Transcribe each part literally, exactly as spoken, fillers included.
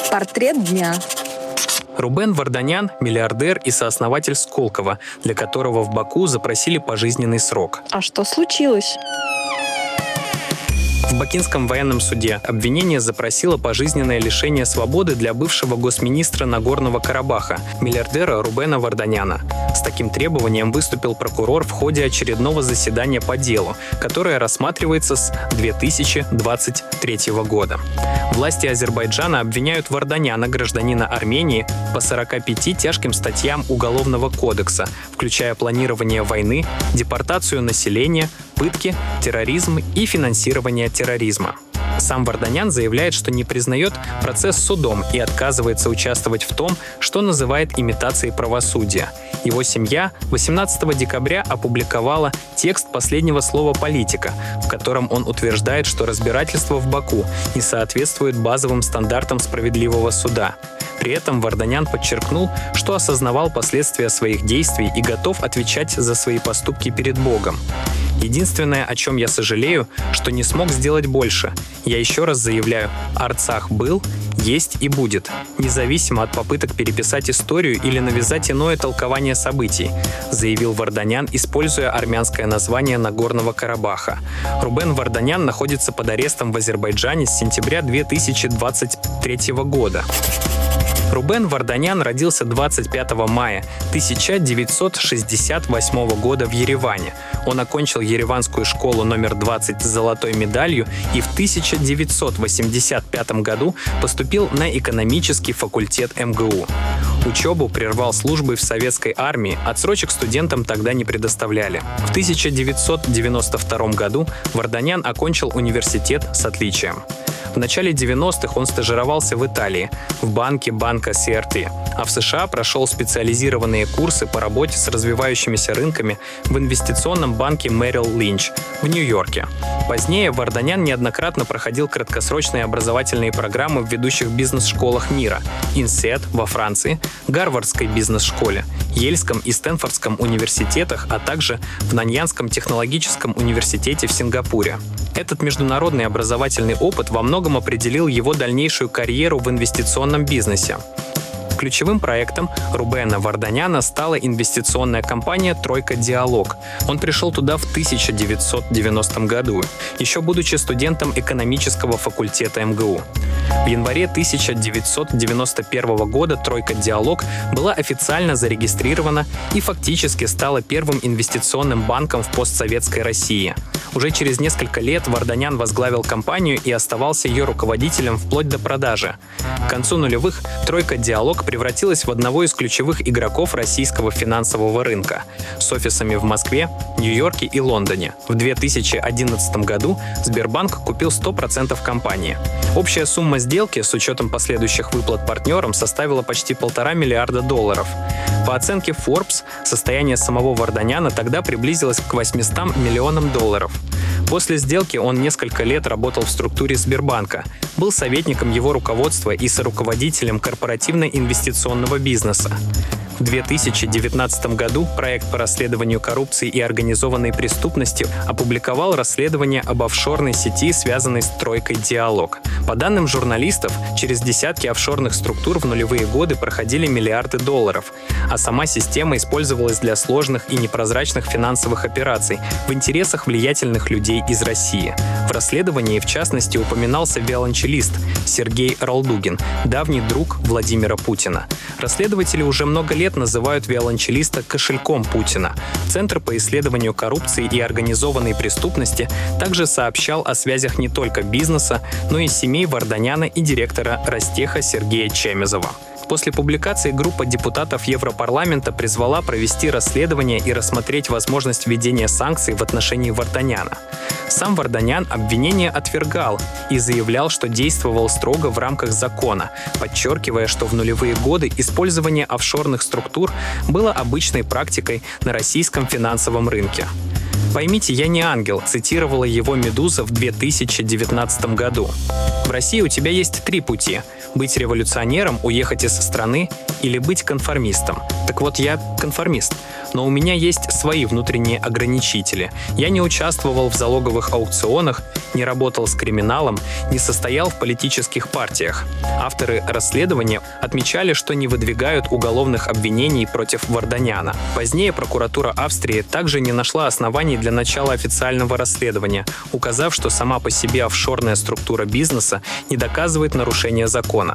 Портрет дня. Рубен Варданян – миллиардер и сооснователь Сколково, для которого в Баку запросили пожизненный срок. А что случилось? В Бакинском военном суде обвинение запросило пожизненное лишение свободы для бывшего госминистра Нагорного Карабаха, миллиардера Рубена Варданяна. С таким требованием выступил прокурор в ходе очередного заседания по делу, которое рассматривается с две тысячи двадцать третьего года. Власти Азербайджана обвиняют Варданяна, гражданина Армении, по сорока пяти тяжким статьям Уголовного кодекса, включая планирование войны, депортацию населения, пытки, терроризм и финансирование терроризма. Сам Варданян заявляет, что не признает процесс судом и отказывается участвовать в том, что называет имитацией правосудия. Его семья восемнадцатого декабря опубликовала текст последнего слова политика, в котором он утверждает, что разбирательство в Баку не соответствует базовым стандартам справедливого суда. При этом Варданян подчеркнул, что осознавал последствия своих действий и готов отвечать за свои поступки перед Богом. Единственное, о чем я сожалею, что не смог сделать больше. Я еще раз заявляю, Арцах был, есть и будет, независимо от попыток переписать историю или навязать иное толкование событий, заявил Варданян, используя армянское название Нагорного Карабаха. Рубен Варданян находится под арестом в Азербайджане с сентября две тысячи двадцать третьего года. Рубен Варданян родился двадцать пятого мая тысяча девятьсот шестьдесят восьмого года в Ереване. Он окончил Ереванскую школу номер двадцать с золотой медалью и в тысяча девятьсот восемьдесят пятом году поступил на экономический факультет эм гэ у. Учебу прервал службой в советской армии, отсрочек студентам тогда не предоставляли. В тысяча девятьсот девяносто втором году Варданян окончил университет с отличием. В начале девяностых он стажировался в Италии, в банке Банка си эр ти, а в США прошел специализированные курсы по работе с развивающимися рынками в инвестиционном банке Merrill Lynch в Нью-Йорке. Позднее Варданян неоднократно проходил краткосрочные образовательные программы в ведущих бизнес-школах мира: Инсет во Франции, Гарвардской бизнес-школе, Ельском и Стэнфордском университетах, а также в Наньянском технологическом университете в Сингапуре. Этот международный образовательный опыт во многом определил его дальнейшую карьеру в инвестиционном бизнесе. Ключевым проектом Рубена Варданяна стала инвестиционная компания «Тройка Диалог». Он пришел туда в тысяча девятьсот девяностом году, еще будучи студентом экономического факультета эм гэ у. В январе тысяча девятьсот девяносто первого года «Тройка Диалог» была официально зарегистрирована и фактически стала первым инвестиционным банком в постсоветской России. Уже через несколько лет Варданян возглавил компанию и оставался ее руководителем вплоть до продажи. К концу нулевых «Тройка Диалог» превратилась в одного из ключевых игроков российского финансового рынка с офисами в Москве, Нью-Йорке и Лондоне. В две тысячи одиннадцатом году Сбербанк купил сто процентов компании. Общая сумма сделки с учетом последующих выплат партнерам составила почти полтора миллиарда долларов. По оценке Forbes, состояние самого Варданяна тогда приблизилось к восьмистам миллионам долларов. После сделки он несколько лет работал в структуре Сбербанка, был советником его руководства и соруководителем корпоративно-инвестиционного бизнеса. В две тысячи девятнадцатом году проект по расследованию коррупции и организованной преступности опубликовал расследование об офшорной сети, связанной с «Тройкой Диалог». По данным журналистов, через десятки офшорных структур в нулевые годы проходили миллиарды долларов, а сама система использовалась для сложных и непрозрачных финансовых операций в интересах влиятельных людей из России. В расследовании, в частности, упоминался виолончелист Сергей Ралдугин, давний друг Владимира Путина. Расследователи уже много лет называют виолончелиста кошельком Путина. Центр по исследованию коррупции и организованной преступности также сообщал о связях не только бизнеса, но и семей Варданяна и директора Ростеха Сергея Чемезова. После публикации группа депутатов Европарламента призвала провести расследование и рассмотреть возможность введения санкций в отношении Варданяна. Сам Варданян обвинение отвергал и заявлял, что действовал строго в рамках закона, подчеркивая, что в нулевые годы использование офшорных структур было обычной практикой на российском финансовом рынке. «Поймите, я не ангел», цитировала его «Медуза» в две тысячи девятнадцатом году. В России у тебя есть три пути. Быть революционером, уехать из страны или быть конформистом? Так вот, я конформист. Но у меня есть свои внутренние ограничители. Я не участвовал в залоговых аукционах, не работал с криминалом, не состоял в политических партиях. Авторы расследования отмечали, что не выдвигают уголовных обвинений против Варданяна. Позднее прокуратура Австрии также не нашла оснований для начала официального расследования, указав, что сама по себе офшорная структура бизнеса не доказывает нарушения закона.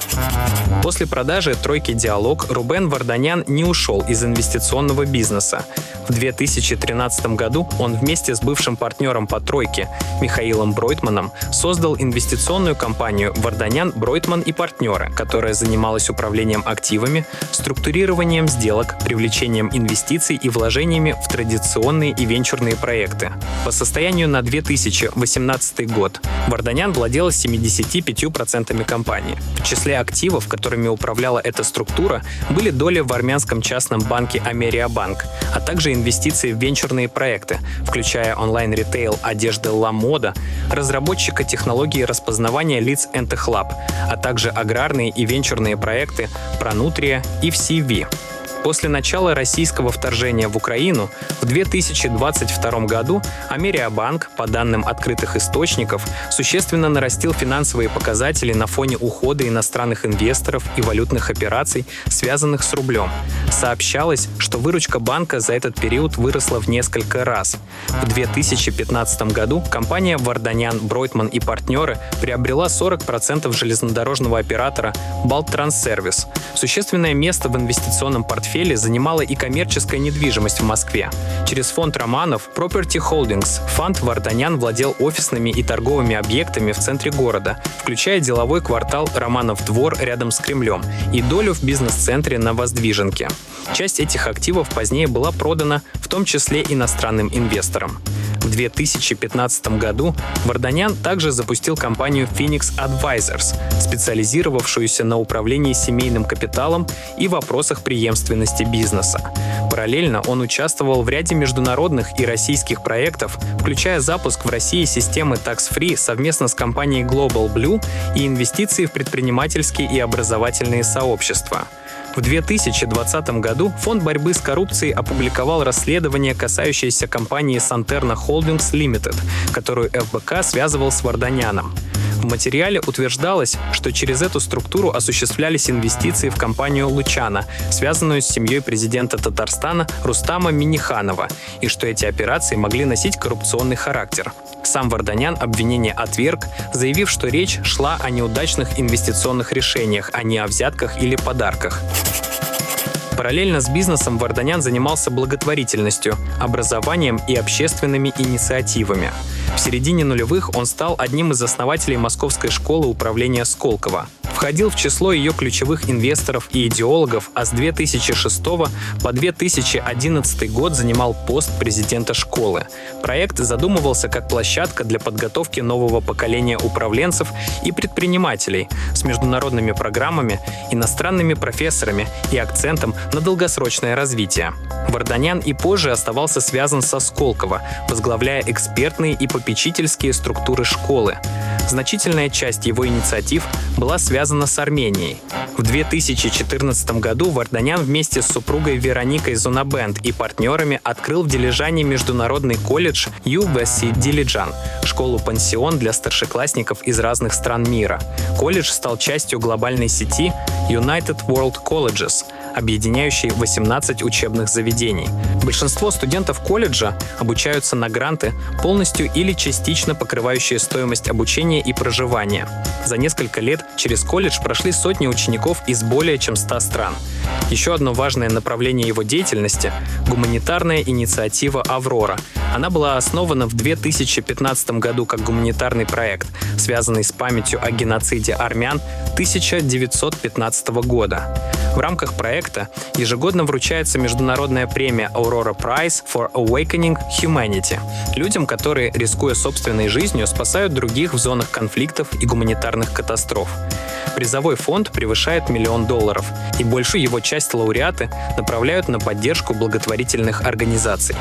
После продажи «Тройки Диалог» Рубен Варданян не ушел из инвестиционного бизнеса. В две тысячи тринадцатом году он вместе с бывшим партнером по «Тройке» Михаилом Бройтманом создал инвестиционную компанию «Варданян, Бройтман и партнеры», которая занималась управлением активами, структурированием сделок, привлечением инвестиций и вложениями в традиционные и венчурные проекты. По состоянию на две тысячи восемнадцатый год Варданян владел семьдесят пять процентов компании. В числе активов, которыми управляла эта структура, были доли в армянском частном банке Америабанк, а также инвестиции в венчурные проекты, включая онлайн-ритейл одежды La Moda, разработчика технологии распознавания лиц Entech-Lab, а также аграрные и венчурные проекты Pronutria и си ви. После начала российского вторжения в Украину в две тысячи двадцать втором году Америабанк, по данным открытых источников, существенно нарастил финансовые показатели на фоне ухода иностранных инвесторов и валютных операций, связанных с рублем. Сообщалось, что выручка банка за этот период выросла в несколько раз. В две тысячи пятнадцатом году компания Варданян, Бройтман и партнеры приобрела сорок процентов железнодорожного оператора Balttransservice. Существенное место в инвестиционном портфеле занимала и коммерческая недвижимость в Москве. Через фонд Романов Property Holdings фонд Варданян владел офисными и торговыми объектами в центре города, включая деловой квартал Романов двор рядом с Кремлем и долю в бизнес-центре на Воздвиженке. Часть этих активов позднее была продана, в том числе иностранным инвесторам. В две тысячи пятнадцатом году Варданян также запустил компанию Phoenix Advisors, специализировавшуюся на управлении семейным капиталом и вопросах преемственности бизнеса. Параллельно он участвовал в ряде международных и российских проектов, включая запуск в России системы Tax Free совместно с компанией Global Blue и инвестиции в предпринимательские и образовательные сообщества. В две тысячи двадцатом году Фонд борьбы с коррупцией опубликовал расследование, касающееся компании Santerna Holdings Limited, которую эф бэ ка связывал с Варданяном. В материале утверждалось, что через эту структуру осуществлялись инвестиции в компанию «Лучано», связанную с семьей президента Татарстана Рустама Минниханова, и что эти операции могли носить коррупционный характер. Сам Варданян обвинение отверг, заявив, что речь шла о неудачных инвестиционных решениях, а не о взятках или подарках. Параллельно с бизнесом Варданян занимался благотворительностью, образованием и общественными инициативами. В середине нулевых он стал одним из основателей Московской школы управления Сколково. Входил в число ее ключевых инвесторов и идеологов, а с две тысячи шестого по две тысячи одиннадцатый год занимал пост президента школы. Проект задумывался как площадка для подготовки нового поколения управленцев и предпринимателей с международными программами, иностранными профессорами и акцентом на долгосрочное развитие. Варданян и позже оставался связан со Сколково, возглавляя экспертные и попечительские структуры школы. Значительная часть его инициатив была связана с Арменией. В две тысячи четырнадцатом году Варданян вместе с супругой Вероникой Зунабенд и партнерами открыл в Дилижане международный колледж ю ви си Дилиджан, школу-пансион для старшеклассников из разных стран мира. Колледж стал частью глобальной сети United World Colleges, объединяющей восемнадцать учебных заведений. Большинство студентов колледжа обучаются на гранты, полностью или частично покрывающие стоимость обучения и проживания. За несколько лет через колледж прошли сотни учеников из более чем ста стран. Еще одно важное направление его деятельности – гуманитарная инициатива «Аврора». Она была основана в две тысячи пятнадцатом году как гуманитарный проект, связанный с памятью о геноциде армян тысяча девятьсот пятнадцатого года. В рамках проекта ежегодно вручается международная премия Aurora Prize for Awakening Humanity людям, которые, рискуя собственной жизнью, спасают других в зонах конфликтов и гуманитарных катастроф. Призовой фонд превышает миллион долларов, и большую его часть лауреаты направляют на поддержку благотворительных организаций.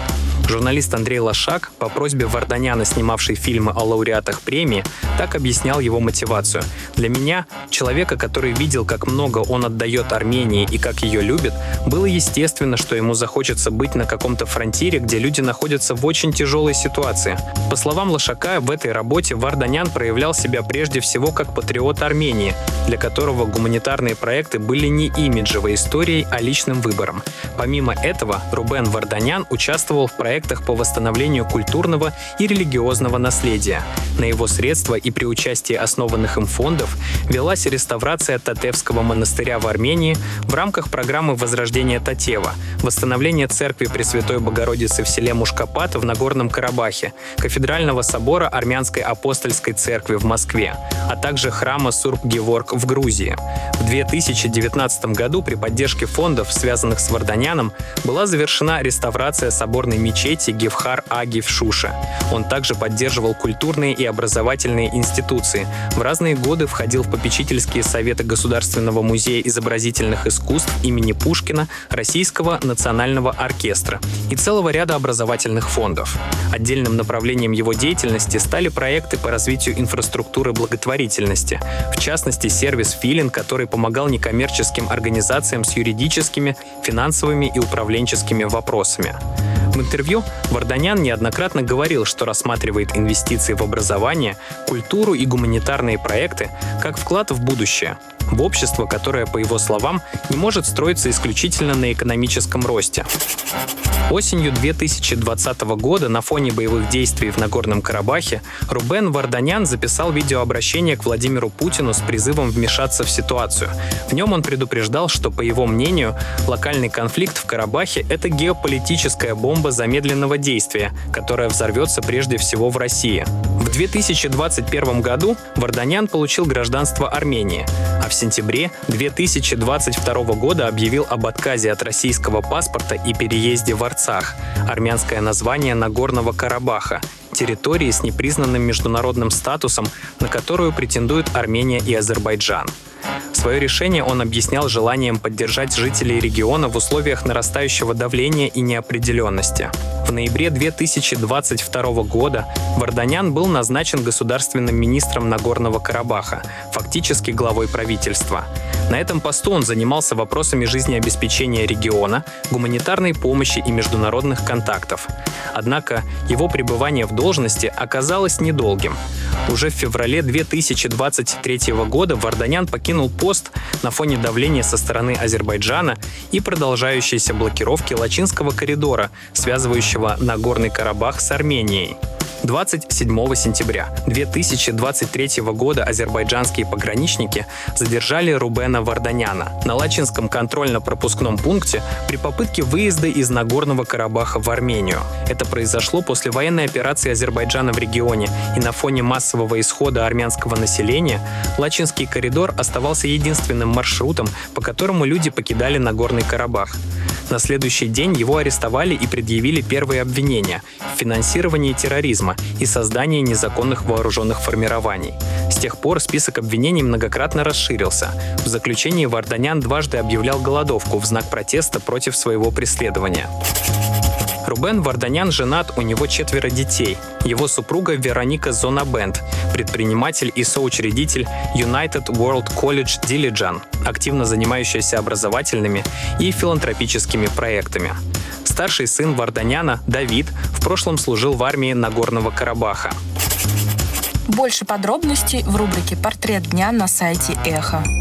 Журналист Андрей Лошак, по просьбе Варданяна, снимавший фильмы о лауреатах премии, так объяснял его мотивацию. «Для меня, человека, который видел, как много он отдает Армении и как ее любит, было естественно, что ему захочется быть на каком-то фронтире, где люди находятся в очень тяжелой ситуации». По словам Лошака, в этой работе Варданян проявлял себя прежде всего как патриот Армении, для которого гуманитарные проекты были не имиджевой историей, а личным выбором. Помимо этого, Рубен Варданян участвовал в проектах по восстановлению культурного и религиозного наследия. На его средства и при участии основанных им фондов велась реставрация Татевского монастыря в Армении в рамках программы возрождения Татева, восстановление церкви Пресвятой Богородицы в селе Мушкапат в Нагорном Карабахе, кафедрального собора Армянской апостольской церкви в Москве, а также храма Сурб-Геворг в Грузии. В две тысячи девятнадцатом году при поддержке фондов, связанных с Варданяном, была завершена реставрация соборной мечети Гевхар-Аги в Шуше. Он также поддерживал культурные и образовательные институции. В разные годы входил в попечительские советы Государственного музея изобразительных искусств имени Пушкина, Российского национального оркестра и целого ряда образовательных фондов. Отдельным направлением его деятельности стали проекты по развитию инфраструктуры благотворительности, в частности, сервис «Филин», который помогал некоммерческим организациям с юридическими, финансовыми и управленческими вопросами. В интервью Варданян неоднократно говорил, что рассматривает инвестиции в образование, культуру и гуманитарные проекты как вклад в будущее, в общество, которое, по его словам, не может строиться исключительно на экономическом росте. Осенью две тысячи двадцатого года на фоне боевых действий в Нагорном Карабахе Рубен Варданян записал видеообращение к Владимиру Путину с призывом вмешаться в ситуацию. В нем он предупреждал, что, по его мнению, локальный конфликт в Карабахе — это геополитическая бомба замедленного действия, которая взорвется прежде всего в России. В две тысячи двадцать первом году Варданян получил гражданство Армении, а в сентябре две тысячи двадцать второго года объявил об отказе от российского паспорта и переезде в Арцах, армянское название Нагорного Карабаха, территории с непризнанным международным статусом, на которую претендуют Армения и Азербайджан. Свое решение он объяснял желанием поддержать жителей региона в условиях нарастающего давления и неопределенности. В ноябре две тысячи двадцать второго года Варданян был назначен государственным министром Нагорного Карабаха, фактически главой правительства. На этом посту он занимался вопросами жизнеобеспечения региона, гуманитарной помощи и международных контактов. Однако его пребывание в должности оказалось недолгим. Уже в феврале две тысячи двадцать третьего года Варданян покинул пост на фоне давления со стороны Азербайджана и продолжающейся блокировки Лачинского коридора, связывающего Нагорный Карабах с Арменией. двадцать седьмого сентября две тысячи двадцать третьего года азербайджанские пограничники задержали Рубена Варданяна на Лачинском контрольно-пропускном пункте при попытке выезда из Нагорного Карабаха в Армению. Это произошло после военной операции Азербайджана в регионе, и на фоне массового исхода армянского населения Лачинский коридор оставался единственным маршрутом, по которому люди покидали Нагорный Карабах. На следующий день его арестовали и предъявили первые обвинения в финансировании терроризма и создании незаконных вооруженных формирований. С тех пор список обвинений многократно расширился. В заключении Варданян дважды объявлял голодовку в знак протеста против своего преследования. Рубен Варданян женат, у него четверо детей. Его супруга Вероника Зонабенд, предприниматель и соучредитель United World College Dilijan, активно занимающаяся образовательными и филантропическими проектами. Старший сын Варданяна, Давид, в прошлом служил в армии Нагорного Карабаха. Больше подробностей в рубрике «Портрет дня» на сайте Эхо.